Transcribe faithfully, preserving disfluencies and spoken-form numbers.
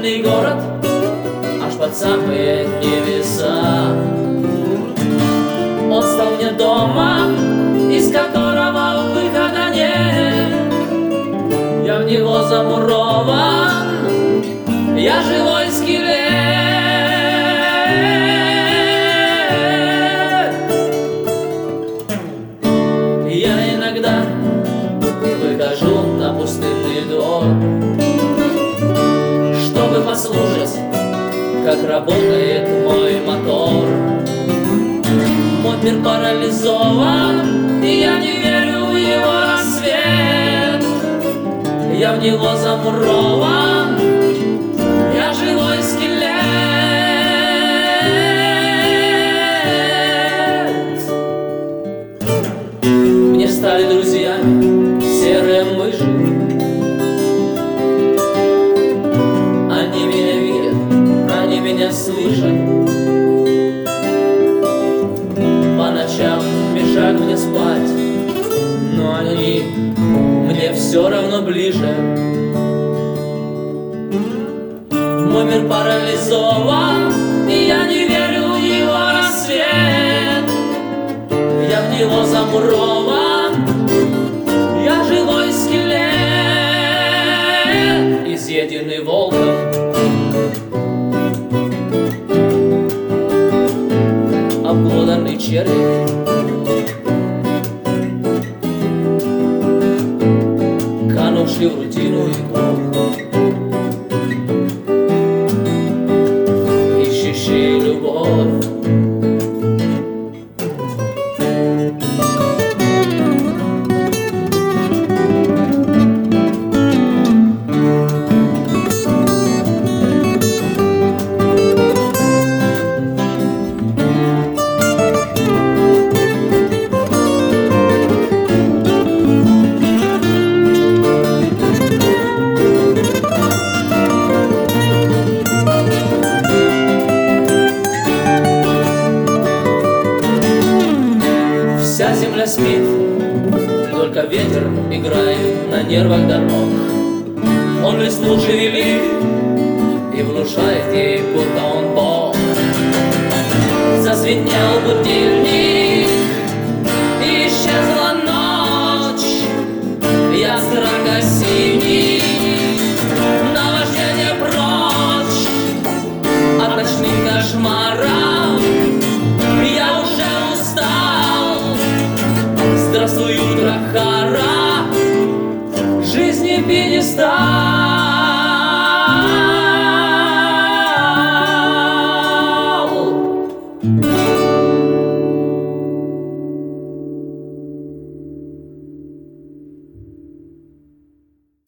пустынный город аж под самые небеса. Он стал мне домом, из которого выхода нет. Я в него замурован, я живой скелет. Я иногда выхожу на пустынный двор, чтобы послушать, как работает мой мотор. Мой мир парализован, и я не верю в его рассвет. Я в него замурован, я живой скелет. Мне стали друзьями серые мыши. Они меня видят, они меня слышат. По ночам мешают мне спать, но они мне все равно ближе. Мой мир парализован, и я не верю в его рассвет. Я в него замурован, я живой скелет, изъеденный волком. Обглоданный червь, канувший в рутину веков, ищущий любовь. Вся земля спит, только ветер играет на нервах дорог. Он листву шевелит и внушает ей, будто он Бог. Зазвенел будильник, и исчезла ночь. Я страшно-синий, наваждение прочь от ночных кошмаров. Я уже устал. Здравствуй, утро, хара, жизни пьедестал.